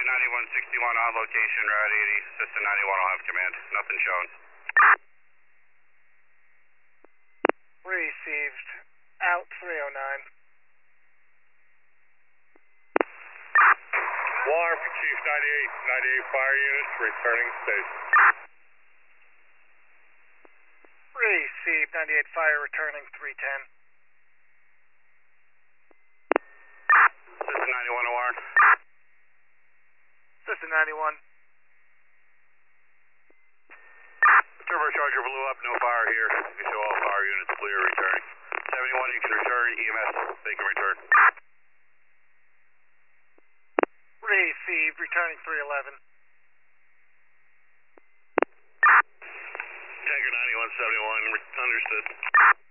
9161 on location, Route 80. System 91 will have command. Nothing shown. Received. Out 309. Water for Chief 98 fire units returning station. Received. 98 fire returning 310. System 91 to Warren. System 91. Turbocharger blew up, no fire here. You can show all fire units clear returning. 71, you can return. EMS, they can return. Received. Returning 311. Tanker 9171, understood.